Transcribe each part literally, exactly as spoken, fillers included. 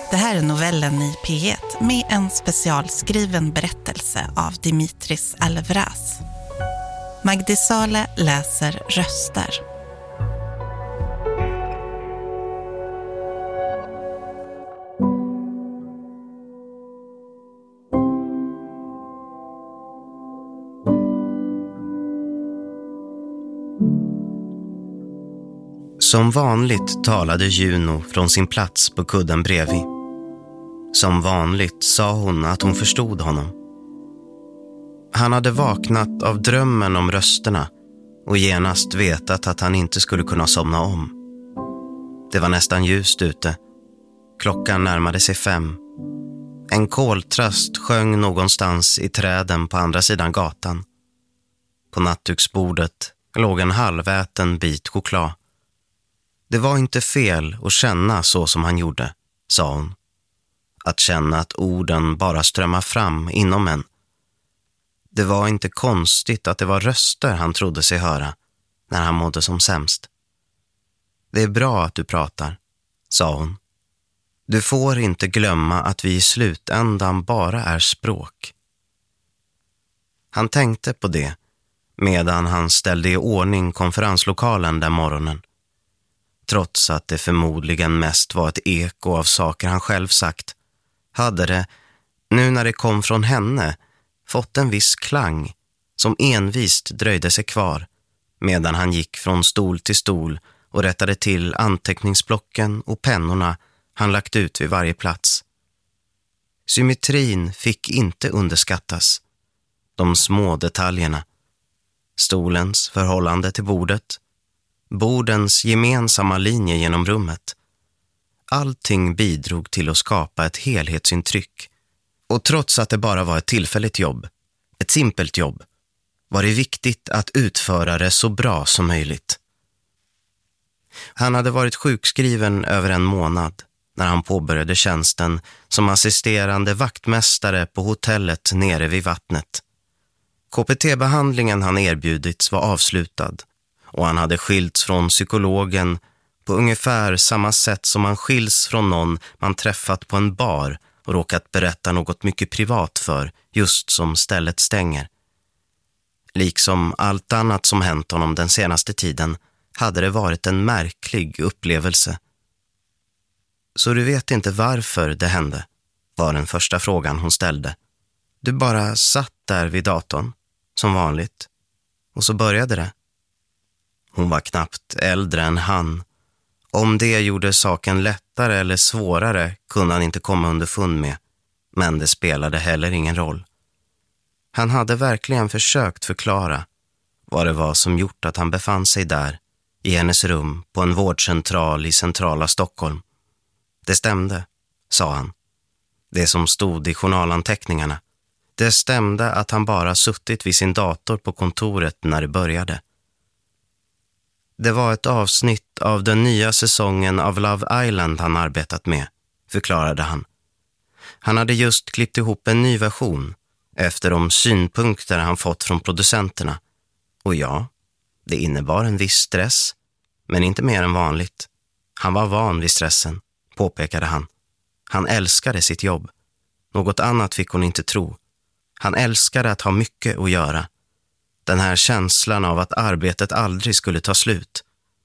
Det här är novellen i P ett med en specialskriven berättelse av Dimitris Alvraz. Magdi Sale läser röster. Som vanligt talade Juno från sin plats på kudden bredvid. Som vanligt sa hon att hon förstod honom. Han hade vaknat av drömmen om rösterna och genast vetat att han inte skulle kunna somna om. Det var nästan ljust ute. Klockan närmade sig fem. En koltrast sjöng någonstans i träden på andra sidan gatan. På nattduksbordet låg en halväten bit choklad. Det var inte fel att känna så som han gjorde, sa hon. Att känna att orden bara strömmar fram inom en. Det var inte konstigt att det var röster han trodde sig höra när han mådde som sämst. Det är bra att du pratar, sa hon. Du får inte glömma att vi i slutändan bara är språk. Han tänkte på det medan han ställde i ordning konferenslokalen den morgonen. Trots att det förmodligen mest var ett eko av saker han själv sagt, hade det, nu när det kom från henne, fått en viss klang som envist dröjde sig kvar medan han gick från stol till stol och rättade till anteckningsblocken och pennorna han lagt ut vid varje plats. Symmetrin fick inte underskattas. De små detaljerna. Stolens förhållande till bordet. Bordens gemensamma linje genom rummet. Allting bidrog till att skapa ett helhetsintryck. Och trots att det bara var ett tillfälligt jobb, ett simpelt jobb, var det viktigt att utföra det så bra som möjligt. Han hade varit sjukskriven över en månad när han påbörjade tjänsten som assisterande vaktmästare på hotellet nere vid vattnet. K P T-behandlingen han erbjudits var avslutad och han hade skilts från psykologen på ungefär samma sätt som man skiljs från någon man träffat på en bar och råkat berätta något mycket privat för just som stället stänger. Liksom allt annat som hänt honom den senaste tiden hade det varit en märklig upplevelse. Så du vet inte varför det hände, var den första frågan hon ställde. Du bara satt där vid datorn, som vanligt, och så började det. Hon var knappt äldre än han. Om det gjorde saken lättare eller svårare kunde han inte komma underfund med, men det spelade heller ingen roll. Han hade verkligen försökt förklara vad det var som gjort att han befann sig där, i hennes rum på en vårdcentral i centrala Stockholm. Det stämde, sa han. Det som stod i journalanteckningarna. Det stämde att han bara suttit vid sin dator på kontoret när det började. Det var ett avsnitt av den nya säsongen av Love Island han arbetat med, förklarade han. Han hade just klippt ihop en ny version efter de synpunkter han fått från producenterna. Och ja, det innebar en viss stress, men inte mer än vanligt. Han var van vid stressen, påpekade han. Han älskade sitt jobb. Något annat fick hon inte tro. Han älskade att ha mycket att göra. Den här känslan av att arbetet aldrig skulle ta slut.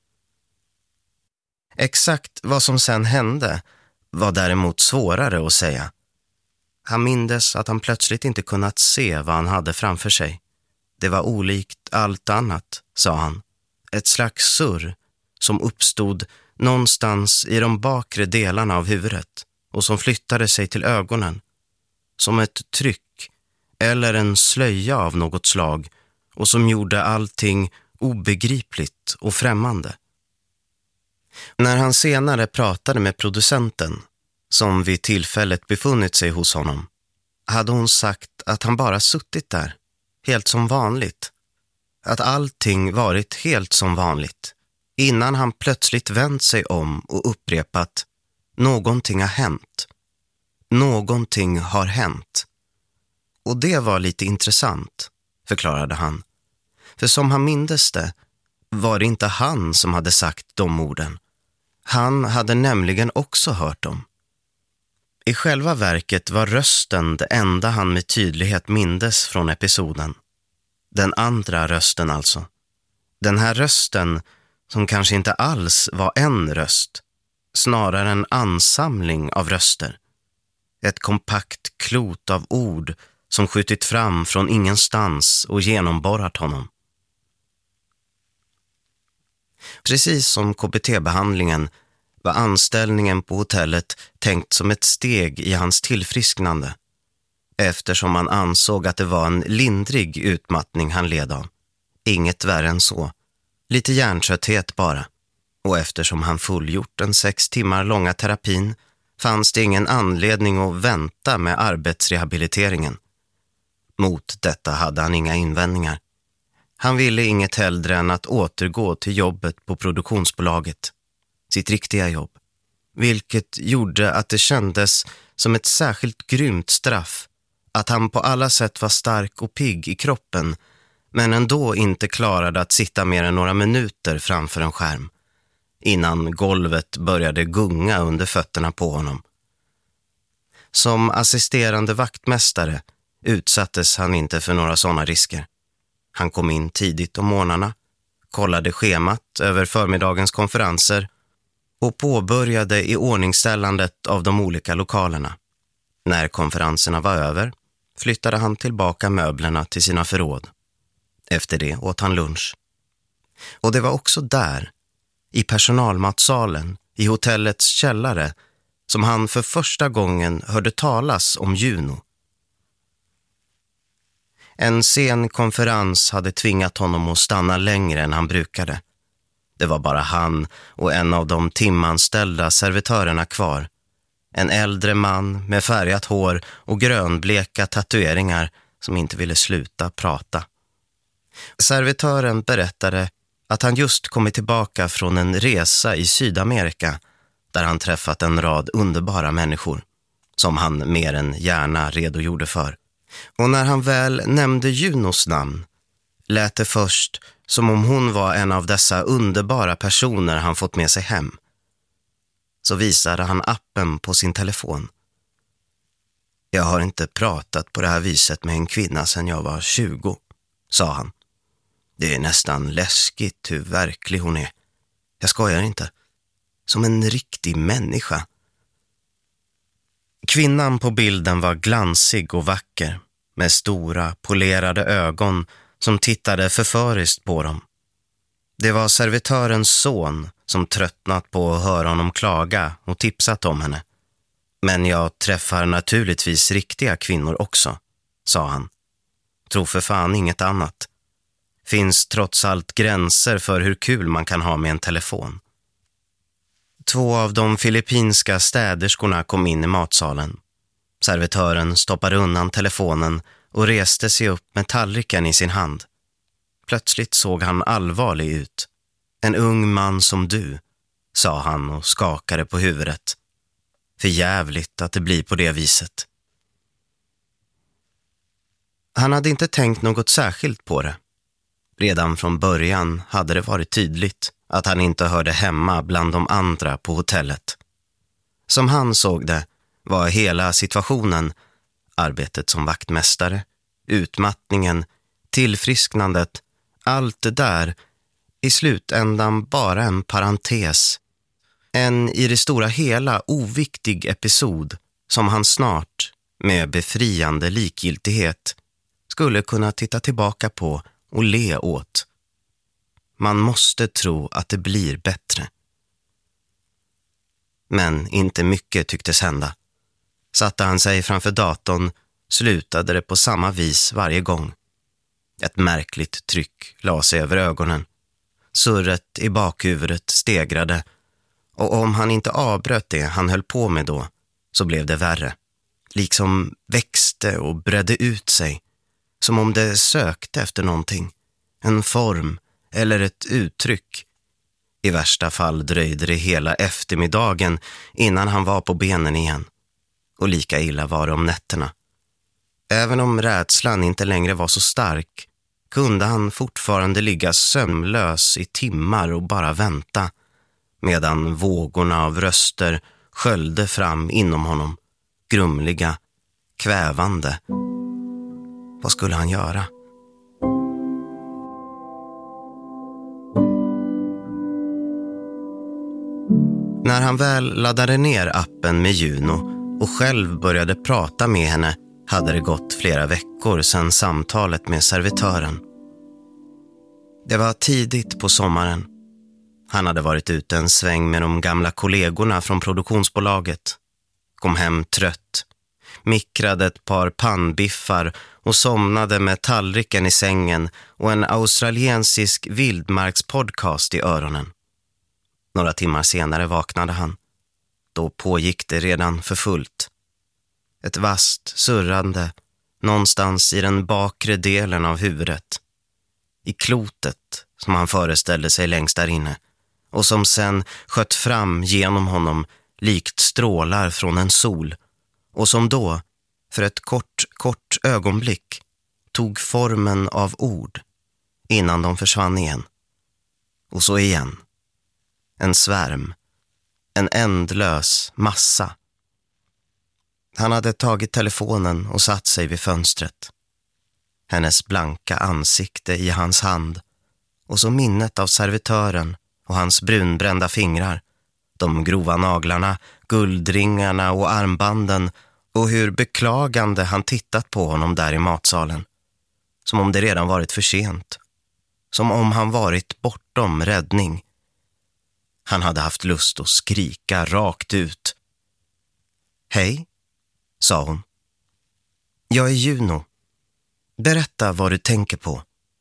Exakt vad som sen hände var däremot svårare att säga. Han mindes att han plötsligt inte kunnat se vad han hade framför sig. Det var olikt allt annat, sa han. Ett slags surr som uppstod någonstans i de bakre delarna av huvudet och som flyttade sig till ögonen. Som ett tryck eller en slöja av något slag och som gjorde allting obegripligt och främmande. När han senare pratade med producenten, som vid tillfället befunnit sig hos honom, hade hon sagt att han bara suttit där, helt som vanligt. Att allting varit helt som vanligt, innan han plötsligt vänt sig om och upprepat: någonting har hänt. Någonting har hänt. Och det var lite intressant, förklarade han. För som han mindes det var det inte han som hade sagt de orden. Han hade nämligen också hört dem. I själva verket var rösten det enda han med tydlighet mindes från episoden. Den andra rösten alltså. Den här rösten som kanske inte alls var en röst, snarare en ansamling av röster. Ett kompakt klot av ord som skjutit fram från ingenstans och genomborrat honom. Precis som K B T-behandlingen var anställningen på hotellet tänkt som ett steg i hans tillfrisknande, eftersom han ansåg att det var en lindrig utmattning han led av. Inget värre än så. Lite hjärntrötthet bara. Och eftersom han fullgjort den sex timmar långa terapin fanns det ingen anledning att vänta med arbetsrehabiliteringen. Mot detta hade han inga invändningar. Han ville inget hellre än att återgå till jobbet på produktionsbolaget. Sitt riktiga jobb. Vilket gjorde att det kändes som ett särskilt grymt straff att han på alla sätt var stark och pigg i kroppen men ändå inte klarade att sitta mer än några minuter framför en skärm innan golvet började gunga under fötterna på honom. Som assisterande vaktmästare utsattes han inte för några sådana risker. Han kom in tidigt om morgnarna, kollade schemat över förmiddagens konferenser och påbörjade i ordningställandet av de olika lokalerna. När konferenserna var över flyttade han tillbaka möblerna till sina förråd. Efter det åt han lunch. Och det var också där, i personalmatsalen, i hotellets källare, som han för första gången hörde talas om Juno. En sen konferens hade tvingat honom att stanna längre än han brukade. Det var bara han och en av de timanställda servitörerna kvar. En äldre man med färgat hår och grönbleka tatueringar som inte ville sluta prata. Servitören berättade att han just kommit tillbaka från en resa i Sydamerika där han träffat en rad underbara människor som han mer än gärna redogjorde för. Och när han väl nämnde Junos namn lät det först som om hon var en av dessa underbara personer han fått med sig hem. Så visade han appen på sin telefon. Jag har inte pratat på det här viset med en kvinna sedan jag var tjugo, sa han. Det är nästan läskigt hur verklig hon är. Jag skojar inte. Som en riktig människa. Kvinnan på bilden var glansig och vacker, med stora, polerade ögon som tittade förföriskt på dem. Det var servitörens son som tröttnat på att höra honom klaga och tipsat om henne. Men jag träffar naturligtvis riktiga kvinnor också, sa han. Tro för fan inget annat. Finns trots allt gränser för hur kul man kan ha med en telefon. Två av de filippinska städerskorna kom in i matsalen. Servitören stoppade undan telefonen och reste sig upp med tallriken i sin hand. Plötsligt såg han allvarlig ut. En ung man som du, sa han och skakade på huvudet. För jävligt att det blir på det viset. Han hade inte tänkt något särskilt på det. Redan från början hade det varit tydligt att han inte hörde hemma bland de andra på hotellet. Som han såg det var hela situationen, arbetet som vaktmästare, utmattningen, tillfrisknandet, allt det där i slutändan bara en parentes. En i det stora hela oviktig episod som han snart, med befriande likgiltighet, skulle kunna titta tillbaka på och le åt. Man måste tro att det blir bättre. Men inte mycket tycktes hända. Satte han sig framför datorn slutade det på samma vis varje gång. Ett märkligt tryck la sig över ögonen. Surret i bakhuvudet stegrade och om han inte avbröt det han höll på med då så blev det värre. Liksom växte och bredde ut sig. Som om det sökte efter någonting. En form eller ett uttryck. I värsta fall dröjde det hela eftermiddagen innan han var på benen igen. Och lika illa var det om nätterna. Även om rädslan inte längre var så stark kunde han fortfarande ligga sömnlös i timmar och bara vänta. Medan vågorna av röster sköljde fram inom honom. grumliga, kvävande. Vad skulle han göra? När han väl laddade ner appen med Juno och själv började prata med henne hade det gått flera veckor sedan samtalet med servitören. Det var tidigt på sommaren. Han hade varit ute en sväng med de gamla kollegorna från produktionsbolaget. Kom hem trött, mikrade ett par pannbiffar och somnade med tallriken i sängen och en australiensisk vildmarkspodcast i öronen. Några timmar senare vaknade han. Då pågick det redan för fullt. Ett vasst surrande någonstans i den bakre delen av huvudet. I klotet som han föreställde sig längst där inne och som sen sköt fram genom honom likt strålar från en sol och som då, för ett kort, kort ögonblick, tog formen av ord innan de försvann igen. Och så igen. En svärm. En ändlös massa. Han hade tagit telefonen och satt sig vid fönstret. Hennes blanka ansikte i hans hand och så minnet av servitören och hans brunbrända fingrar, de grova naglarna, guldringarna och armbanden och hur beklagande han tittat på honom där i matsalen. Som om det redan varit för sent. Som om han varit bortom räddning. Han hade haft lust att skrika rakt ut. Hej, sa hon. Jag är Juno. Berätta vad du tänker på.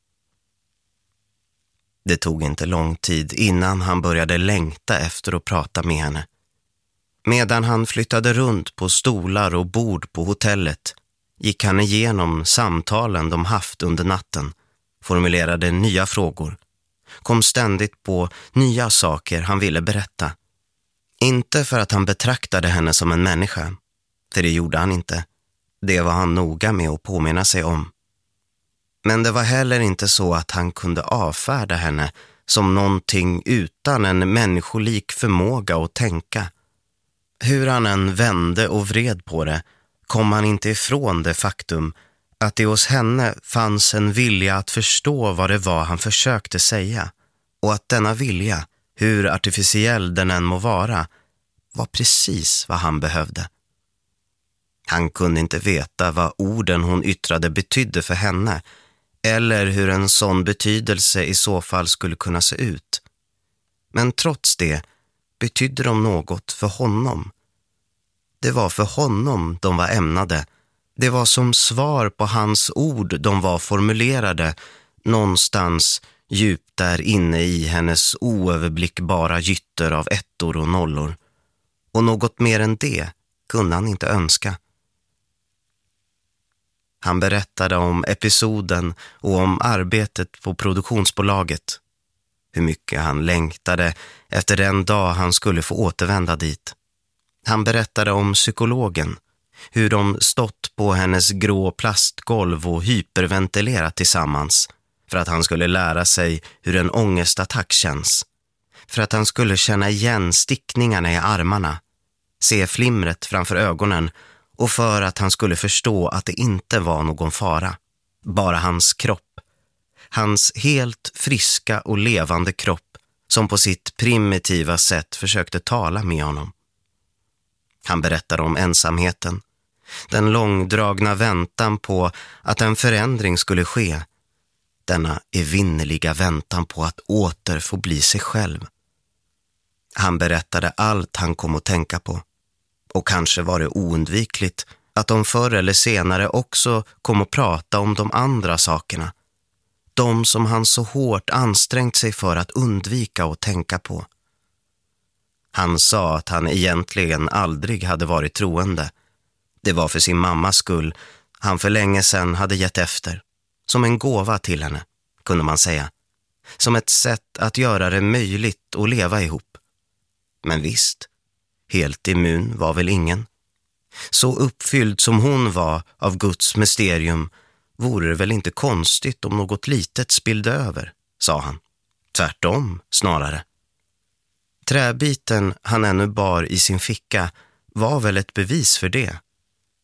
Det tog inte lång tid innan han började längta efter att prata med henne. Medan han flyttade runt på stolar och bord på hotellet gick han igenom samtalen de haft under natten, formulerade nya frågor, kom ständigt på nya saker han ville berätta. Inte för att han betraktade henne som en människa, för det gjorde han inte. Det var han noga med att påminna sig om. Men det var heller inte så att han kunde avfärda henne som någonting utan en människolik förmåga att tänka. Hur han än vände och vred på det kom han inte ifrån det faktum att det hos henne fanns en vilja att förstå vad det var han försökte säga och att denna vilja, hur artificiell den än må vara, var precis vad han behövde. Han kunde inte veta vad orden hon yttrade betydde för henne eller hur en sån betydelse i så fall skulle kunna se ut. Men trots det betydde de något för honom. Det var för honom de var ämnade. Det var som svar på hans ord de var formulerade någonstans djupt där inne i hennes oöverblickbara gytter av ettor och nollor. Och något mer än det kunde han inte önska. Han berättade om episoden och om arbetet på produktionsbolaget. Hur mycket han längtade efter den dag han skulle få återvända dit. Han berättade om psykologen, hur de stått på hennes grå plastgolv och hyperventilerat tillsammans för att han skulle lära sig hur en ångestattack känns. För att han skulle känna igen stickningarna i armarna, se flimret framför ögonen och för att han skulle förstå att det inte var någon fara. Bara hans kropp. Hans helt friska och levande kropp som på sitt primitiva sätt försökte tala med honom. Han berättade om ensamheten. Den långdragna väntan på att en förändring skulle ske. Denna evinnerliga väntan på att åter få bli sig själv. Han berättade allt han kom att tänka på. Och kanske var det oundvikligt att de förr eller senare också kom att prata om de andra sakerna. De som han så hårt ansträngt sig för att undvika och tänka på. Han sa att han egentligen aldrig hade varit troende. Det var för sin mammas skull han för länge sedan hade gett efter. Som en gåva till henne, kunde man säga. Som ett sätt att göra det möjligt att leva ihop. Men visst, helt immun var väl ingen. Så uppfylld som hon var av Guds mysterium vore det väl inte konstigt om något litet spillde över, sa han. Tvärtom, snarare. Träbiten han ännu bar i sin ficka var väl ett bevis för det,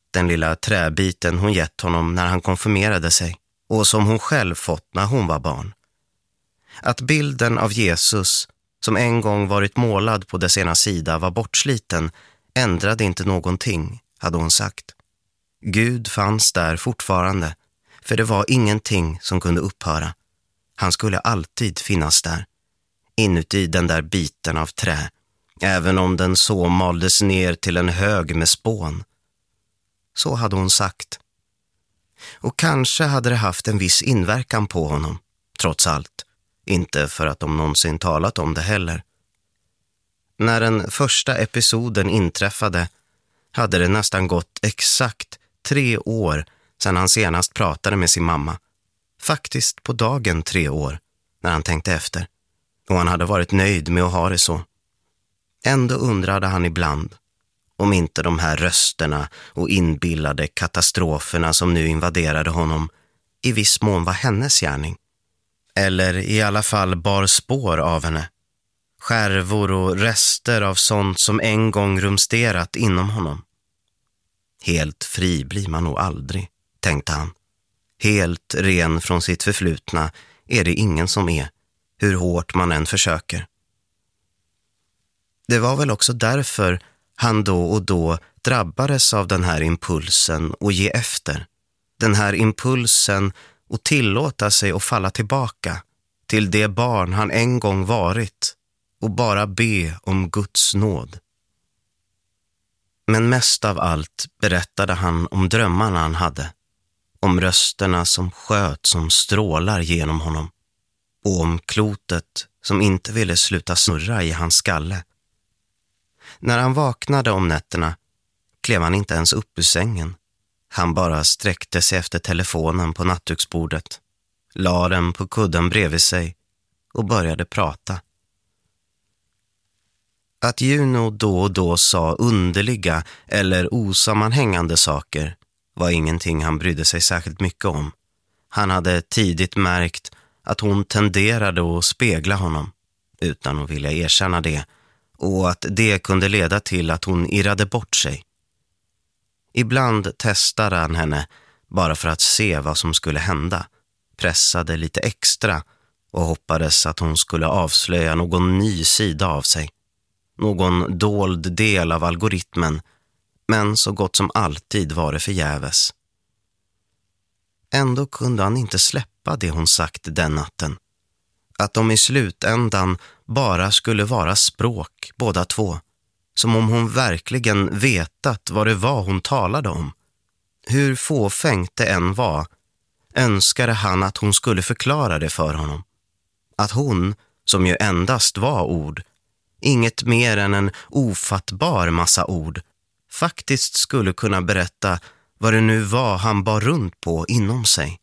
Den lilla träbiten hon gett honom när han konfirmerade sig och som hon själv fått när hon var barn. Att bilden av Jesus, som en gång varit målad på dess ena sida, var bortsliten ändrade inte någonting, hade hon sagt. Gud fanns där fortfarande, för det var ingenting som kunde upphöra. Han skulle alltid finnas där, inuti den där biten av trä, även om den så maldes ner till en hög med spån. Så hade hon sagt. Och kanske hade det haft en viss inverkan på honom, trots allt. Inte för att de någonsin talat om det heller. När den första episoden inträffade hade det nästan gått exakt tre år sedan han senast pratade med sin mamma. Faktiskt på dagen tre år, när han tänkte efter. Och han hade varit nöjd med att ha det så. Ändå undrade han ibland om inte de här rösterna och inbillade katastroferna som nu invaderade honom i viss mån var hennes gärning. Eller i alla fall bar spår av henne. Skärvor och rester av sånt som en gång rumsterat inom honom. Helt fri blir man nog aldrig, tänkte han. Helt ren från sitt förflutna är det ingen som är, hur hårt man än försöker. Det var väl också därför han då och då drabbades av den här impulsen att ge efter. Den här impulsen att tillåta sig att falla tillbaka till det barn han en gång varit och bara be om Guds nåd. Men mest av allt berättade han om drömmarna han hade, om rösterna som sköt som strålar genom honom och om klotet som inte ville sluta snurra i hans skalle. När han vaknade om nätterna klev han inte ens upp ur sängen. Han bara sträckte sig efter telefonen på nattduksbordet, la den på kudden bredvid sig och började prata. Att Juno då och då sa underliga eller osammanhängande saker var ingenting han brydde sig särskilt mycket om. Han hade tidigt märkt att hon tenderade att spegla honom, utan att vilja erkänna det, och att det kunde leda till att hon irrade bort sig. Ibland testade han henne bara för att se vad som skulle hända, pressade lite extra och hoppades att hon skulle avslöja någon ny sida av sig. Någon dold del av algoritmen, men så gott som alltid var det förgäves. Ändå kunde han inte släppa det hon sagt den natten. Att de i slutändan bara skulle vara språk, båda två. Som om hon verkligen vetat vad det var hon talade om. Hur fåfängt det än var, önskade han att hon skulle förklara det för honom. Att hon, som ju endast var ord, inget mer än en ofattbar massa ord, faktiskt skulle kunna berätta vad det nu var han bar runt på inom sig.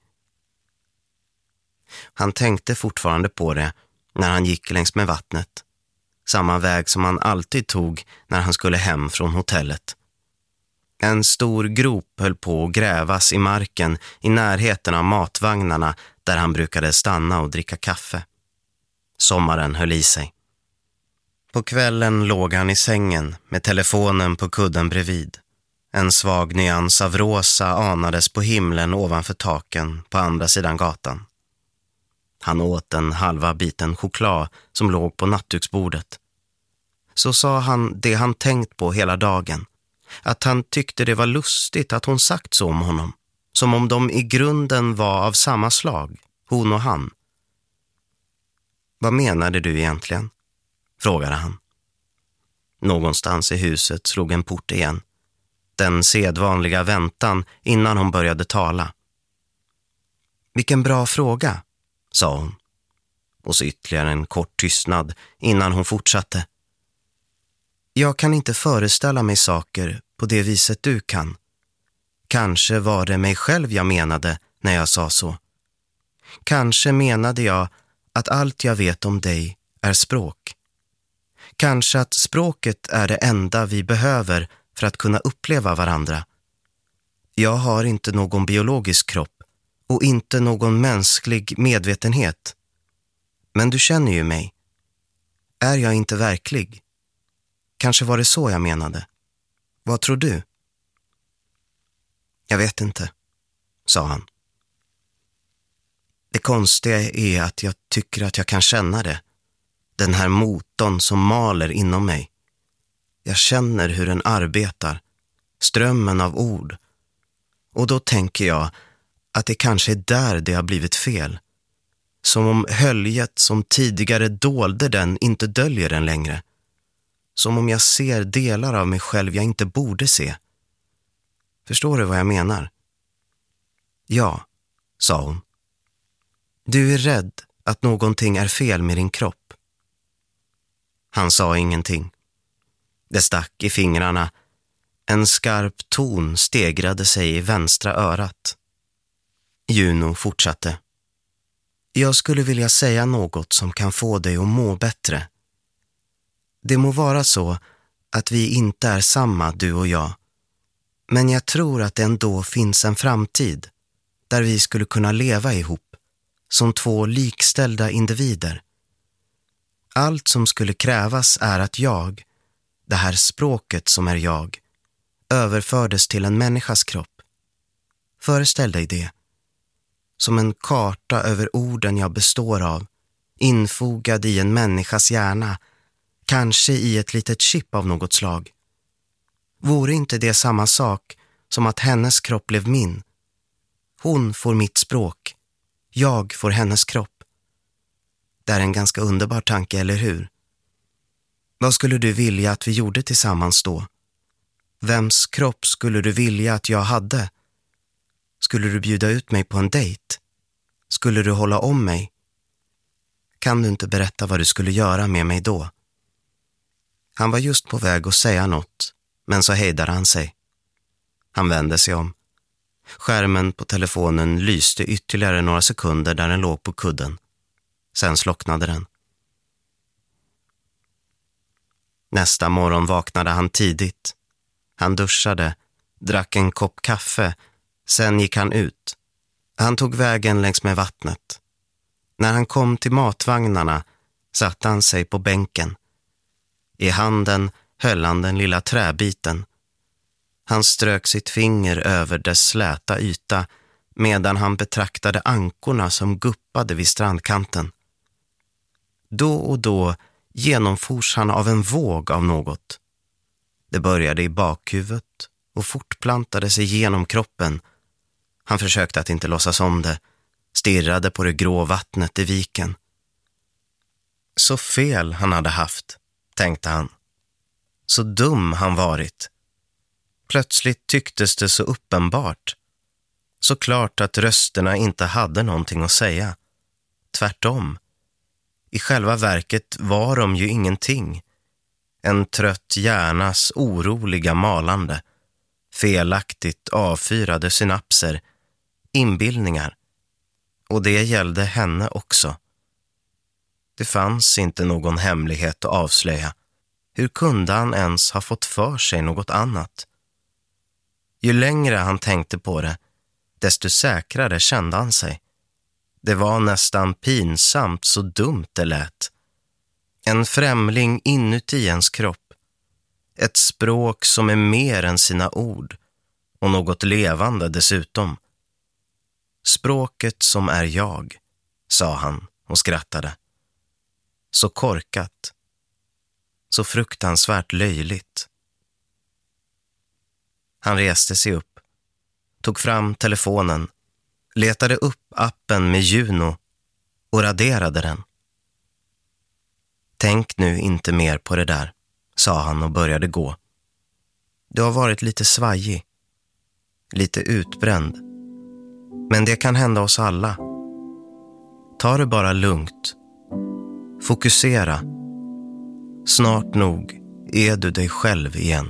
Han tänkte fortfarande på det när han gick längs med vattnet. Samma väg som han alltid tog när han skulle hem från hotellet. En stor grop höll på att grävas i marken i närheten av matvagnarna där han brukade stanna och dricka kaffe. Sommaren höll i sig. På kvällen låg han i sängen med telefonen på kudden bredvid. En svag nyans av rosa anades på himlen ovanför taken på andra sidan gatan. Han åt en halva biten choklad som låg på nattduksbordet. Så sa han det han tänkt på hela dagen. Att han tyckte det var lustigt att hon sagt så om honom. Som om de i grunden var av samma slag, hon och han. Vad menade du egentligen? Frågade han. Någonstans i huset slog en port igen. Den sedvanliga väntan innan hon började tala. Vilken bra fråga, sa hon. Och så ytterligare en kort tystnad innan hon fortsatte. Jag kan inte föreställa mig saker på det viset du kan. Kanske var det mig själv jag menade när jag sa så. Kanske menade jag att allt jag vet om dig är språk. Kanske att språket är det enda vi behöver för att kunna uppleva varandra. Jag har inte någon biologisk kropp och inte någon mänsklig medvetenhet. Men du känner ju mig. Är jag inte verklig? Kanske var det så jag menade. Vad tror du? Jag vet inte, sa han. Det konstiga är att jag tycker att jag kan känna det. Den här motorn som maler inom mig. Jag känner hur den arbetar. Strömmen av ord. Och då tänker jag att det kanske är där det har blivit fel. Som om höljet som tidigare dolde den inte döljer den längre. Som om jag ser delar av mig själv jag inte borde se. Förstår du vad jag menar? Ja, sa hon. Du är rädd att någonting är fel med din kropp. Han sa ingenting. Det stack i fingrarna. En skarp ton stegrade sig i vänstra örat. Juno fortsatte. Jag skulle vilja säga något som kan få dig att må bättre. Det må vara så att vi inte är samma, du och jag. Men jag tror att det ändå finns en framtid där vi skulle kunna leva ihop som två likställda individer. Allt som skulle krävas är att jag, det här språket som är jag, överfördes till en människas kropp. Föreställ dig det. Som en karta över orden jag består av, infogad i en människas hjärna, kanske i ett litet chip av något slag. Vore inte det samma sak som att hennes kropp blev min? Hon får mitt språk, jag får hennes kropp. Det är en ganska underbar tanke, eller hur? Vad skulle du vilja att vi gjorde tillsammans då? Vems kropp skulle du vilja att jag hade? Skulle du bjuda ut mig på en dejt? Skulle du hålla om mig? Kan du inte berätta vad du skulle göra med mig då? Han var just på väg att säga något, men så hejdade han sig. Han vände sig om. Skärmen på telefonen lyste ytterligare några sekunder där den låg på kudden. Sen slocknade den. Nästa morgon vaknade han tidigt. Han duschade, drack en kopp kaffe. Sen gick han ut. Han tog vägen längs med vattnet. När han kom till matvagnarna satte han sig på bänken. I handen höll han den lilla träbiten. Han strök sitt finger över dess släta yta medan han betraktade ankorna som guppade vid strandkanten. Då och då genomfors han av en våg av något. Det började i bakhuvudet och fortplantade sig genom kroppen. Han försökte att inte låtsas om det, stirrade på det grå vattnet i viken. Så fel han hade haft, tänkte han. Så dum han varit. Plötsligt tycktes det så uppenbart. Så klart att rösterna inte hade någonting att säga. Tvärtom. I själva verket var de ju ingenting. En trött hjärnas oroliga malande. Felaktigt avfyrade synapser. Inbildningar. Och det gällde henne också. Det fanns inte någon hemlighet att avslöja. Hur kunde han ens ha fått för sig något annat? Ju längre han tänkte på det, desto säkrare kände han sig. Det var nästan pinsamt så dumt det lät. En främling inuti ens kropp. Ett språk som är mer än sina ord. Och något levande dessutom. Språket som är jag, sa han och skrattade. Så korkat. Så fruktansvärt löjligt. Han reste sig upp. Tog fram telefonen. Letade upp appen med Juno. Och raderade den. Tänk nu inte mer på det där, sa han och började gå. Du har varit lite svajig. Lite utbränd. Men det kan hända oss alla. Ta det bara lugnt. Fokusera. Snart nog är du dig själv igen.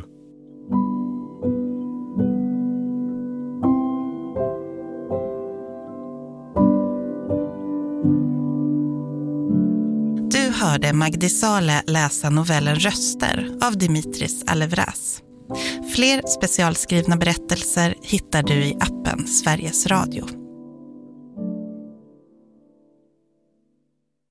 Du hörde Magdisale läsa novellen Röster av Dimitris Alevraz. Fler specialskrivna berättelser hittar du i appen Sveriges Radio.